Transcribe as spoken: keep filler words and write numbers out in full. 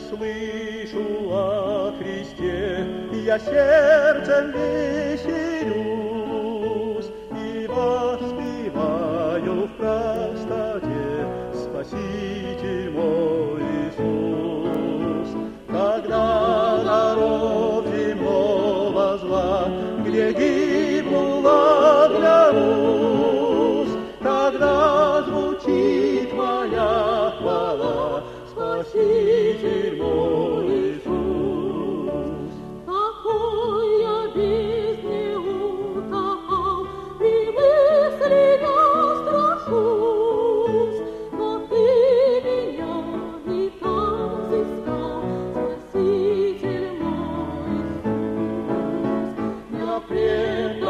услышу о Христе, я сердцем веселюсь и воспеваю в простоте Спаситель мой Иисус. Когда народ земного зла, где гибнула оглянусь, тогда звучит моя хвала, Спаситель мой Иисус. Какой я бездне утопал, при мысли я страшусь, но ты меня и там сыскал, Спаситель мой Иисус. Я пред